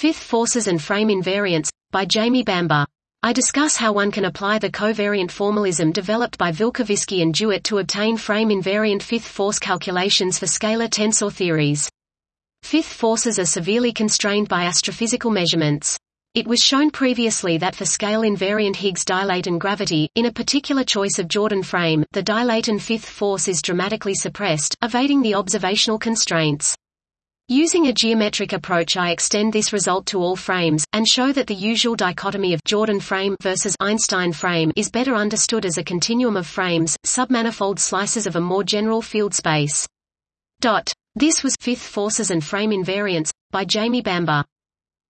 Fifth Forces and Frame Invariance, by Jamie Bamber. I discuss how one can apply the covariant formalism developed by Vilkovisky and Jewett to obtain frame-invariant fifth force calculations for scalar tensor theories. Fifth forces are severely constrained by astrophysical measurements. It was shown previously that for scale-invariant Higgs dilaton gravity, in a particular choice of Jordan frame, the dilaton fifth force is dramatically suppressed, evading the observational constraints. Using a geometric approach, I extend this result to all frames, and show that the usual dichotomy of Jordan frame versus Einstein frame is better understood as a continuum of frames, submanifold slices of a more general field space. This was Fifth Forces and Frame Invariance, by Jamie Bamber.